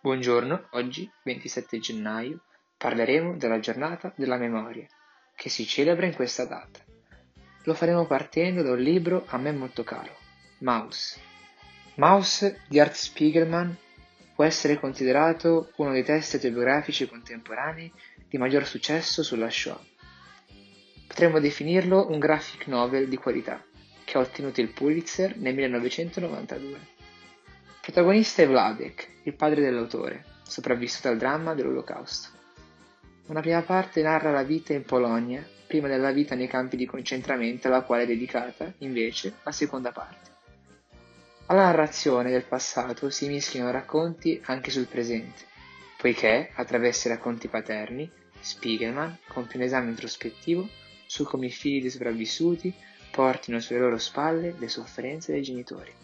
Buongiorno, oggi, 27 gennaio, parleremo della giornata della memoria, che si celebra in questa data. Lo faremo partendo da un libro a me molto caro, Maus. Maus di Art Spiegelman può essere considerato uno dei testi autobiografici contemporanei di maggior successo sulla Shoah. Potremmo definirlo un graphic novel di qualità, che ha ottenuto il Pulitzer nel 1992. Il protagonista è Vladek, il padre dell'autore, sopravvissuto al dramma dell'Olocausto. Una prima parte narra la vita in Polonia, prima della vita nei campi di concentramento alla quale è dedicata, invece, la seconda parte. Alla narrazione del passato si mischiano racconti anche sul presente, poiché, attraverso i racconti paterni, Spiegelman compie un esame introspettivo su come i figli dei sopravvissuti portino sulle loro spalle le sofferenze dei genitori.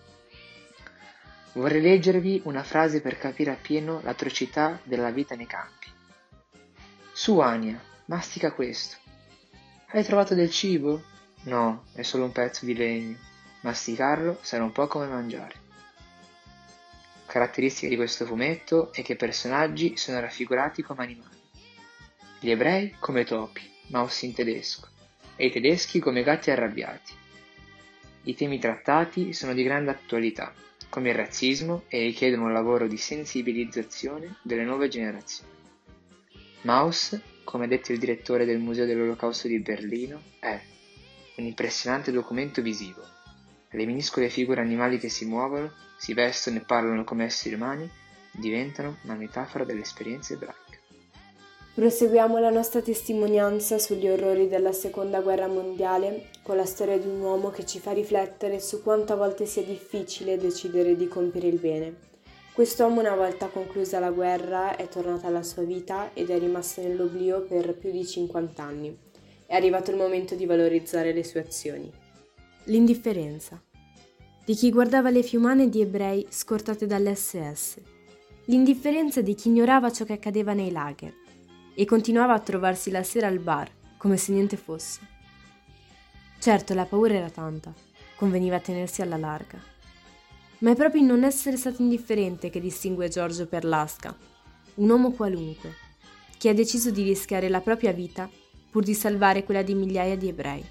Vorrei leggervi una frase per capire appieno l'atrocità della vita nei campi. Su, Ania, mastica questo. Hai trovato del cibo? No, è solo un pezzo di legno. Masticarlo sarà un po' come mangiare. Caratteristica di questo fumetto è che i personaggi sono raffigurati come animali. Gli ebrei come topi, mouse in tedesco, e i tedeschi come gatti arrabbiati. I temi trattati sono di grande attualità, come il razzismo, e richiedono un lavoro di sensibilizzazione delle nuove generazioni. Maus, come ha detto il direttore del Museo dell'Olocausto di Berlino, è un impressionante documento visivo. Le minuscole figure animali che si muovono, si vestono e parlano come esseri umani diventano una metafora delle esperienze ebraiche. Proseguiamo la nostra testimonianza sugli orrori della Seconda Guerra Mondiale con la storia di un uomo che ci fa riflettere su quanto a volte sia difficile decidere di compiere il bene. Quest'uomo, una volta conclusa la guerra, è tornato alla sua vita ed è rimasto nell'oblio per più di 50 anni. È arrivato il momento di valorizzare le sue azioni. L'indifferenza di chi guardava le fiumane di ebrei scortate dall'SS. L'indifferenza di chi ignorava ciò che accadeva nei lager e continuava a trovarsi la sera al bar, come se niente fosse. Certo, la paura era tanta, conveniva tenersi alla larga. Ma è proprio il non essere stato indifferente che distingue Giorgio Perlasca, un uomo qualunque, che ha deciso di rischiare la propria vita pur di salvare quella di migliaia di ebrei.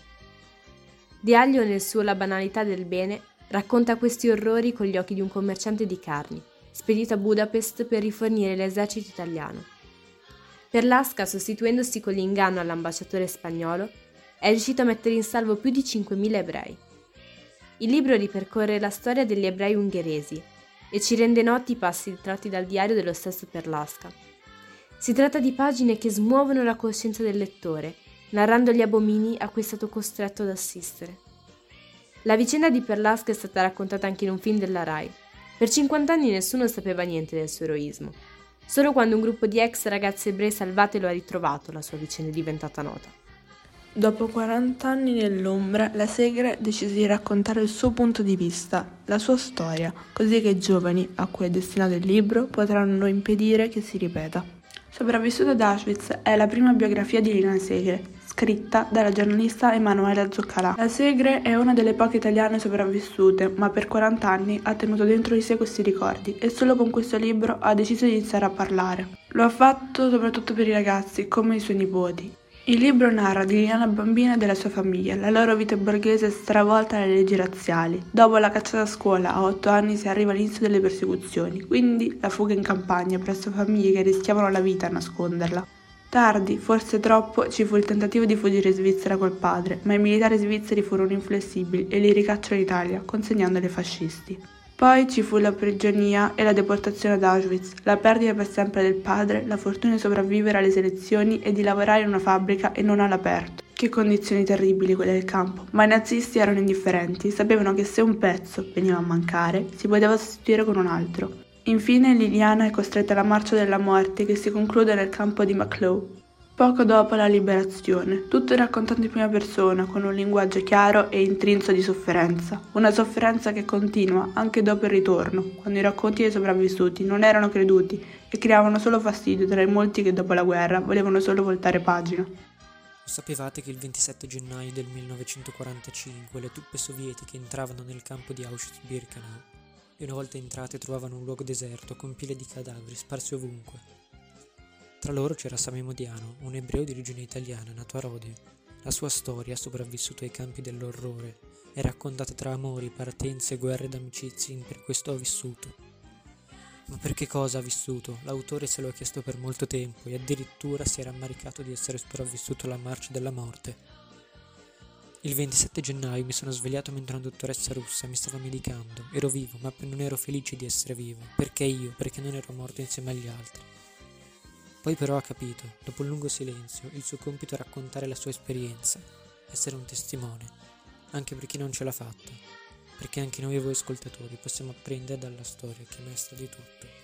De Aglio, nel suo La banalità del bene, racconta questi orrori con gli occhi di un commerciante di carni, spedito a Budapest per rifornire l'esercito italiano. Perlasca, sostituendosi con l'inganno all'ambasciatore spagnolo, è riuscito a mettere in salvo più di 5.000 ebrei. Il libro ripercorre la storia degli ebrei ungheresi e ci rende noti i passi tratti dal diario dello stesso Perlasca. Si tratta di pagine che smuovono la coscienza del lettore, narrando gli abomini a cui è stato costretto ad assistere. La vicenda di Perlasca è stata raccontata anche in un film della Rai. Per 50 anni nessuno sapeva niente del suo eroismo. Solo quando un gruppo di ex ragazze ebree salvate lo ha ritrovato, la sua vicenda è diventata nota. Dopo 40 anni nell'ombra, la Segre decise di raccontare il suo punto di vista, la sua storia, così che i giovani, a cui è destinato il libro, potranno impedire che si ripeta. Sopravvissuto ad Auschwitz è la prima biografia di Lina Segre, scritta dalla giornalista Emanuela Zoccalà. La Segre è una delle poche italiane sopravvissute, ma per 40 anni ha tenuto dentro di sé questi ricordi e solo con questo libro ha deciso di iniziare a parlare. Lo ha fatto soprattutto per i ragazzi, come i suoi nipoti. Il libro narra di Liliana bambina e della sua famiglia, la loro vita borghese stravolta dalle leggi razziali. Dopo la cacciata a scuola, a 8 anni si arriva all'inizio delle persecuzioni, quindi la fuga in campagna presso famiglie che rischiavano la vita a nasconderla. Tardi, forse troppo, ci fu il tentativo di fuggire in Svizzera col padre, ma i militari svizzeri furono inflessibili e li ricacciano in Italia, consegnandoli ai fascisti. Poi ci fu la prigionia e la deportazione ad Auschwitz, la perdita per sempre del padre, la fortuna di sopravvivere alle selezioni e di lavorare in una fabbrica e non all'aperto. Che condizioni terribili quelle del campo, ma i nazisti erano indifferenti, sapevano che se un pezzo veniva a mancare, si poteva sostituire con un altro. Infine Liliana è costretta alla marcia della morte che si conclude nel campo di Machlau. Poco dopo la liberazione, tutto raccontato in prima persona, con un linguaggio chiaro e intrinso di sofferenza. Una sofferenza che continua anche dopo il ritorno, quando i racconti dei sopravvissuti non erano creduti e creavano solo fastidio tra i molti che dopo la guerra volevano solo voltare pagina. Sapevate che il 27 gennaio del 1945 le truppe sovietiche entravano nel campo di Auschwitz-Birkenau e una volta entrate trovavano un luogo deserto con pile di cadaveri sparsi ovunque. Tra loro c'era Sami Modiano, un ebreo di origine italiana nato a Rodi. La sua storia, sopravvissuto ai campi dell'orrore, è raccontata tra amori, partenze, guerre ed amicizie in Per questo ho vissuto. Ma per che cosa ha vissuto? L'autore se lo ha chiesto per molto tempo e addirittura si è rammaricato di essere sopravvissuto alla marcia della morte. Il 27 gennaio mi sono svegliato mentre una dottoressa russa mi stava medicando. Ero vivo, ma non ero felice di essere vivo. Perché io? Perché non ero morto insieme agli altri. Poi però ha capito, dopo un lungo silenzio, il suo compito è raccontare la sua esperienza, essere un testimone, anche per chi non ce l'ha fatta, perché anche noi, voi ascoltatori, possiamo apprendere dalla storia che è maestra di tutto.